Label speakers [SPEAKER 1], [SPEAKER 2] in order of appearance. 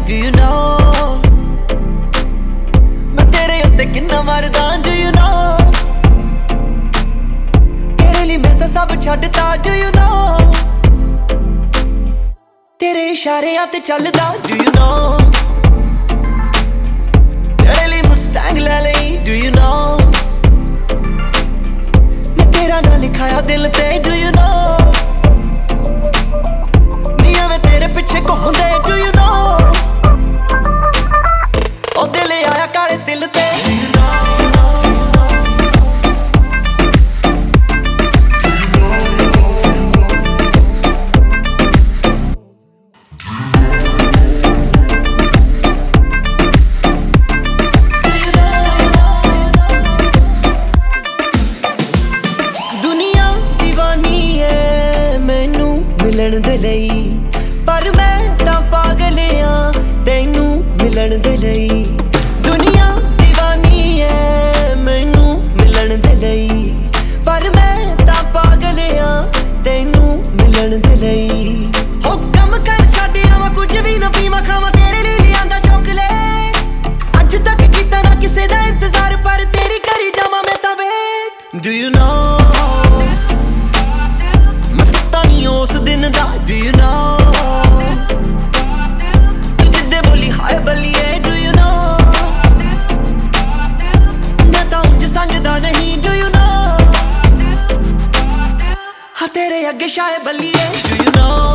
[SPEAKER 1] do you know? मैं तेरे उत्ते किन्ना मरदा, do you know? तेरे लिए मैं तो सब छड्डदा, do you know? तेरे इशारे ते चलदा, do you know? तेरे लिए मुस्टैंग ले लई, do you know? मैं तेरा नाम लिखाया दिल ते, do you know? निया मैं तेरे पीछे घूमदे, do you know? ओ दिल आया काले दिल ते, do you know? मिलन दे लई पर मैं तां पागल आ तैनू मिलन दे लई दुनिया दीवानी है मैनू मिलन दे लई पर मैं तां पागल आ तैनू मिलन दे लई हो कम कर छड्ड आवां कुछ भी ना पीवां खावां तेरे लिए लियांदा चॉकलेट अज तक कीता ना किसे दा इंतजार पर तेरी करी जावां मैं तां वेट डू यू नो उस दिन दा do you know तू जिद्दे बोली हाय बलिए do you know मैं तां उंज संगदा नहीं do you know हाँ तेरे अगे शाय बलिए do you know